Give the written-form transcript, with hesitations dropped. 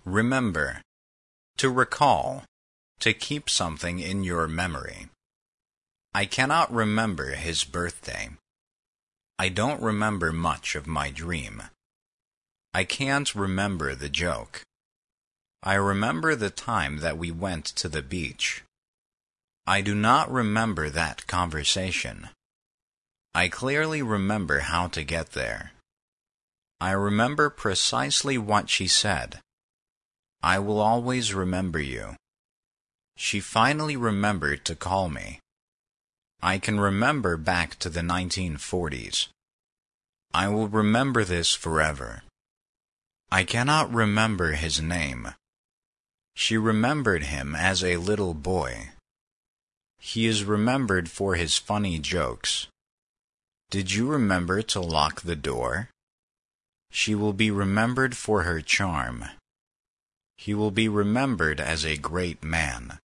Remember. To recall. To keep something in your memory. I cannot remember his birthday. I don't remember much of my dream. I can't remember the joke. I remember the time that we went to the beach. I do not remember that conversation. I clearly remember how to get there. I remember precisely what she said. I will always remember you. She finally remembered to call me. I can remember back to the 1940s. I will remember this forever. I cannot remember his name. She remembered him as a little boy. He is remembered for his funny jokes. Did you remember to lock the door? She will be remembered for her charm. He will be remembered as a great man.